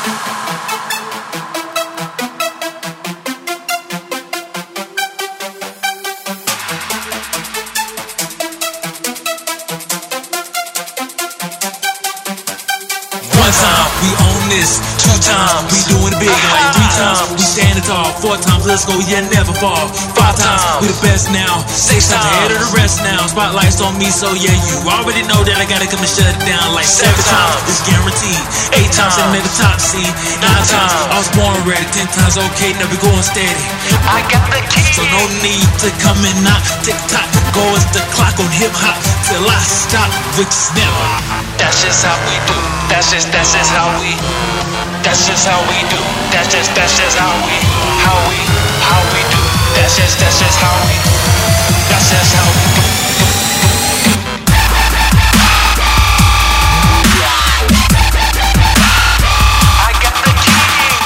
One time, we own this. 2 times, we doing it big. Like 3 times, we standing tall. 4 times, let's go, yeah, never fall. 5 times, we the best now. 6 times, ahead of the rest now. Spotlight's on me, so yeah, you already know that I gotta come and shut it down. Like 7 times, it's guaranteed. 8 times, I made the top seed. 9 times, I was born ready. 10 times, okay, now we going steady. I got the key. So no need to come and knock. Tick-tock, go as the clock on hip-hop till I stop, which is never. That's just how we do. That's just how we. That's just how we do. That's just how we do. That's just how we. That's just how we do. I got the key.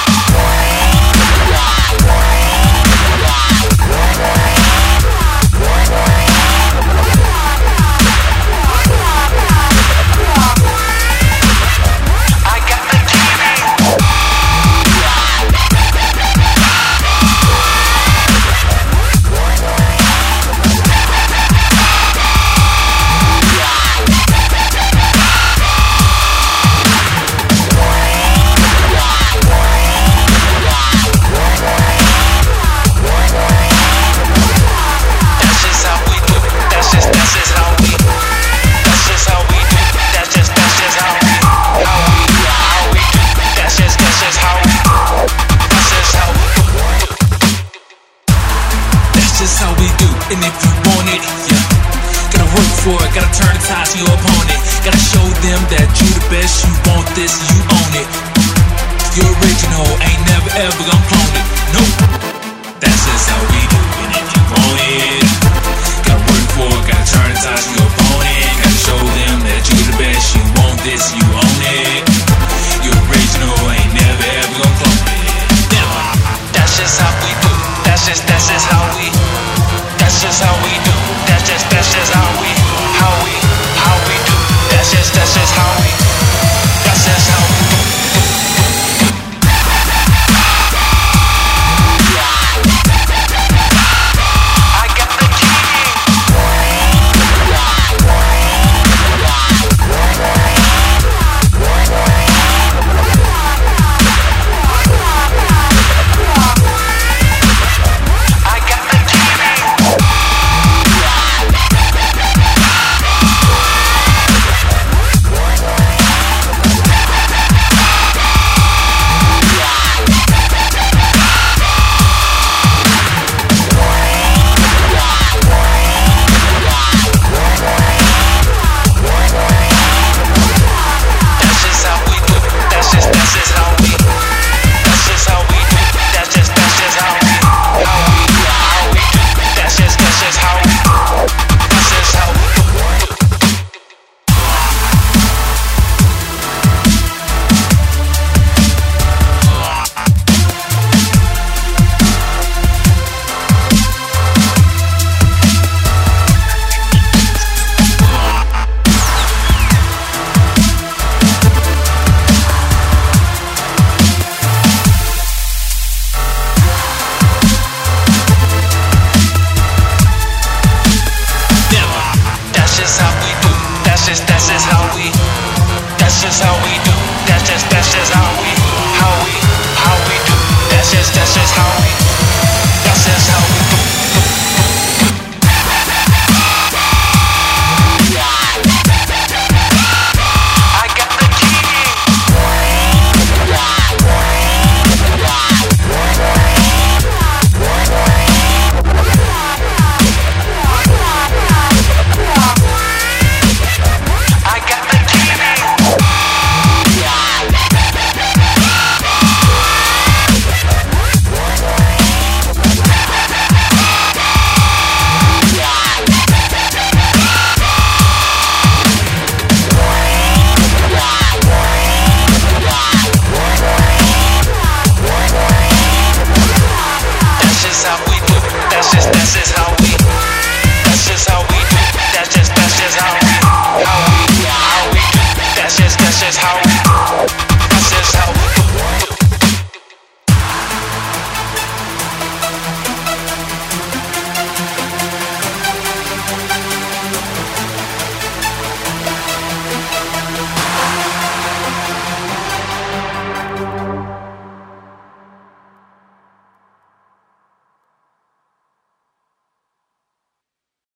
That's how we do, and if you want it, yeah, gotta work for it, gotta turn the tide to your opponent, gotta show them that you the best, you want this, you own it. You're original, ain't never ever gonna clone it, nope. That's just how we do, and if you want it, gotta work for it, gotta turn the tide to your opponent, gotta show them that you the best, you want this, you own it.